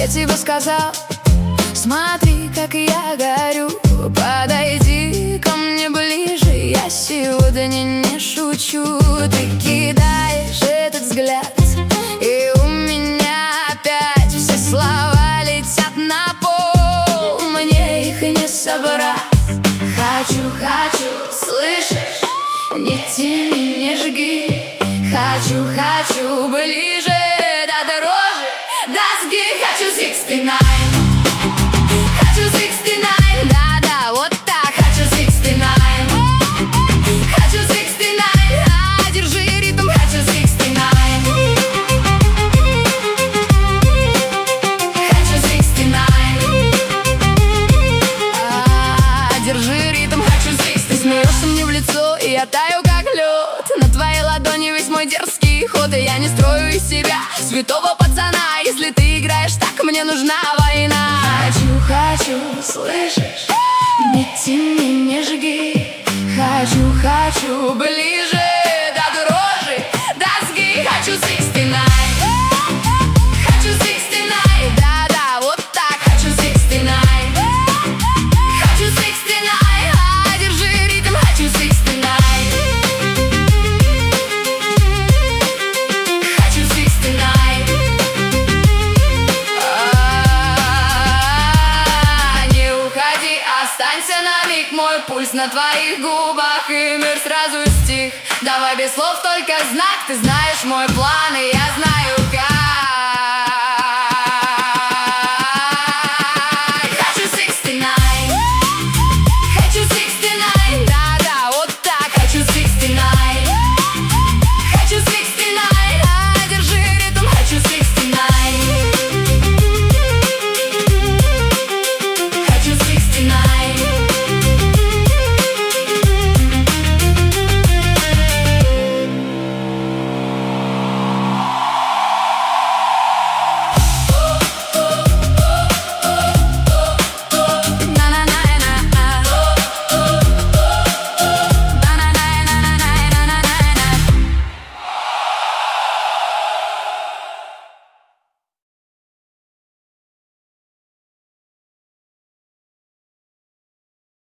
тебе сказал: смотри, как я горю, подойди ко мне ближе, я сегодня не шучу. Ты кидаешь этот взгляд, и у меня опять все слова летят на пол, мне их не собрать. Хочу, слышишь? Не тяни, не жги. Хочу ближе, до дрожи, до сги. Хочу 69. Хочу 69. Да, вот так. Хочу 69. Хочу 69. Держи ритм. Хочу 69. Хочу 69. Держи ритм. Хочу 69. Ты смеешься мне в лицо, и я таю как лед. На твоей ладони весь мой дерзкий ход, и я не строю из себя святого пацана. Если ты играешь так, мне нужна война. Хочу, слышишь? Не тяни, не жги. Хочу ближе, до дрожи, до сги. Хочу 69. Хочу 69. Да, вот так. Хочу 69. Хочу 69. Держи ритм. Хочу 69. Хочу 69. Не уходи, останься на миг. Мой пульс на твоих губах, и мир сразу стих. Давай без слов, только знак. Ты знаешь мой план, и я знаю.